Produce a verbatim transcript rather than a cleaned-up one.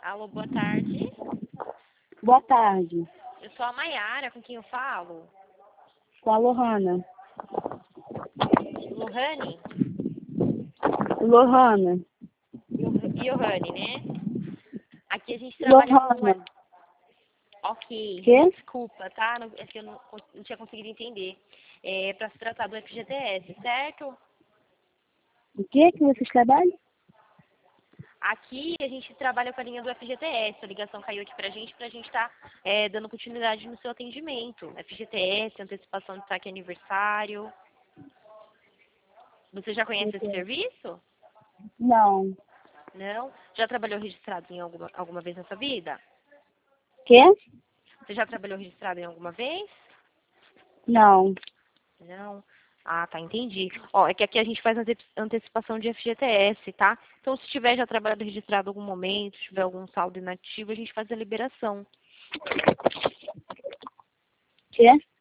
Alô, boa tarde. Boa tarde. Eu sou a Maiara, com quem eu falo? Com a Lohana. Lohane? Lohana. Lohane, né? Aqui a gente trabalha com... Lohana. Ok, Quê? desculpa, tá? Não, é que eu não, não tinha conseguido entender. É para se tratar do F G T S, certo? O que que vocês trabalham? Aqui a gente trabalha com a linha do F G T S, a ligação caiu aqui pra gente, pra gente estar tá, é, dando continuidade no seu atendimento. F G T S, antecipação de saque aniversário. Você já conhece esse serviço? Não. Não? Já trabalhou registrado em alguma, alguma vez na sua vida? Quê? Você já trabalhou registrado em alguma vez? Não. Não? Ah, tá, entendi. Ó, é que aqui a gente faz ante- antecipação de F G T S, tá? Então, se tiver já trabalhado registrado em algum momento, se tiver algum saldo inativo, a gente faz a liberação. Quê?